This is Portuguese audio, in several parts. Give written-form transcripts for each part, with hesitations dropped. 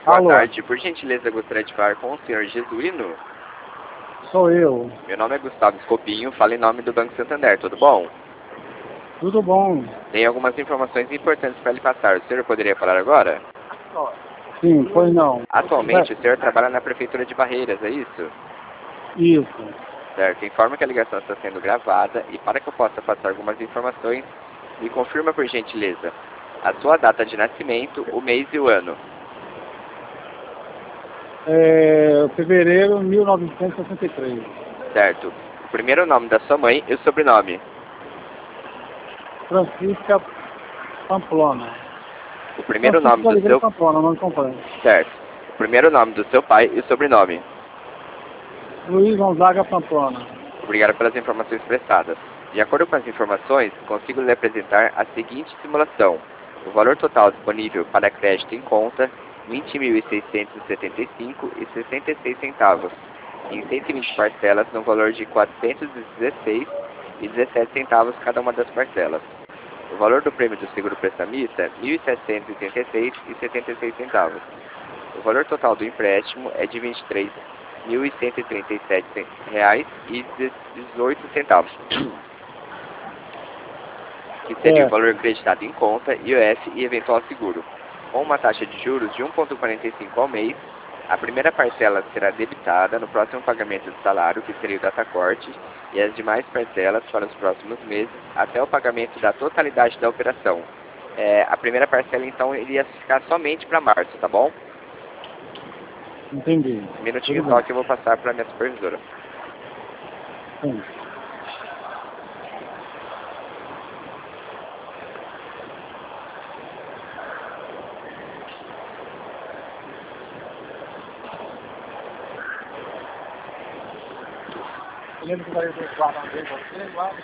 Boa Alô? tarde, por gentileza gostaria de falar com o senhor Jesuíno. Sou eu. Meu nome é Gustavo Escopinho, falo em nome do Banco Santander, tudo bom? Tudo bom? Tem algumas informações importantes para lhe passar, o senhor poderia falar agora? Sim, pois não. Atualmente o senhor trabalha na Prefeitura de Barreiras, é isso? Isso. Certo, informo que a ligação está sendo gravada e para que eu possa passar algumas informações, me confirma por gentileza a sua data de nascimento, o mês e o ano. Fevereiro de 1963. Certo, o primeiro nome da sua mãe e o sobrenome. Francisca Pamplona. O primeiro nome Francisca do Oliveira seu... Pamplona, nome completo. Certo, o primeiro nome do seu pai e o sobrenome. Luiz Gonzaga Pamplona. Obrigado pelas informações prestadas. De acordo com as informações, consigo lhe apresentar a seguinte simulação. O valor total disponível para crédito em conta, R$ 20.675,66, em 120 parcelas no valor de R$ 416,17 cada uma das parcelas. O valor do prêmio do seguro prestamista, R$ 1.786,76. O valor total do empréstimo é de R$ 23.137,18, que seria o valor acreditado em conta, IOF e eventual seguro. Com uma taxa de juros de 1,45 ao mês, a primeira parcela será debitada no próximo pagamento do salário, que seria o datacorte, e as demais parcelas para os próximos meses, até o pagamento da totalidade da operação. A primeira parcela, então, iria ficar somente para março, tá bom? Entendi. Um minutinho Tudo só bem. que eu vou passar para a minha supervisora. Sim. Eu lembro que vai guardar um bem você, guarda.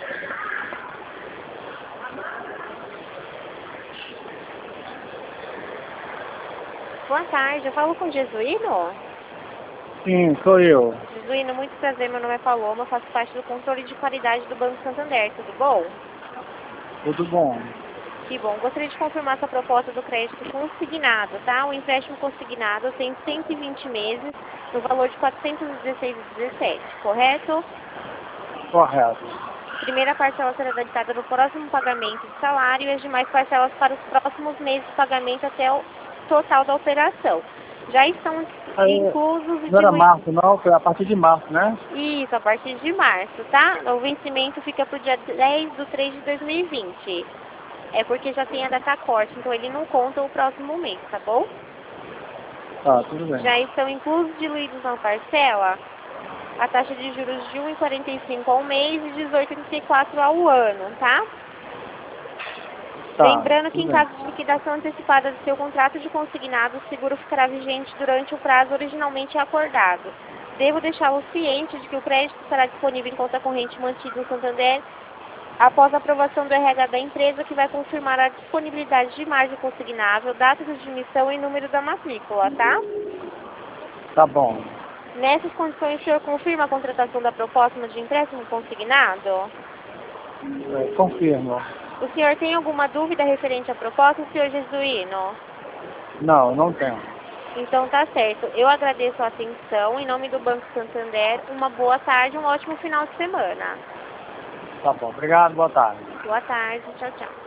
Boa tarde, eu falo com o Jesuíno? Sim, sou eu. Jesuíno, muito prazer, meu nome é Paloma, faço parte do controle de qualidade do Banco Santander, tudo bom? Tudo bom. Que bom, gostaria de confirmar sua proposta do crédito consignado, tá? O empréstimo consignado tem 120 meses, no valor de R$ 416,17, correto? Correto. Primeira parcela será debitada no próximo pagamento de salário e as demais parcelas para os próximos meses de pagamento até o total da operação. Já estão inclusos e Não era diluídos. março, não, foi a partir de março, né? Isso, a partir de março, tá? O vencimento fica pro dia 10/3 de 2020. É porque já tem a data corte, então ele não conta o próximo mês, tá bom? Tá, tudo bem. Já estão inclusos diluídos na parcela a taxa de juros de 1,45 ao mês e 18,34 ao ano, tá? Tá, Lembrando que tudo em bem. caso de liquidação antecipada do seu contrato de consignado, o seguro ficará vigente durante o prazo originalmente acordado. Devo deixá-lo ciente de que o crédito estará disponível em conta corrente mantida no Santander após a aprovação do RH da empresa, que vai confirmar a disponibilidade de margem consignável, data de admissão e número da matrícula, tá? Tá bom. Nessas condições, o senhor confirma a contratação da proposta de empréstimo consignado? Confirmo. O senhor tem alguma dúvida referente à proposta, senhor Jesuíno? Não, não tenho. Então tá certo. Eu agradeço a atenção. Em nome do Banco Santander, uma boa tarde, um ótimo final de semana. Tá bom. Obrigado, boa tarde. Boa tarde, tchau, tchau.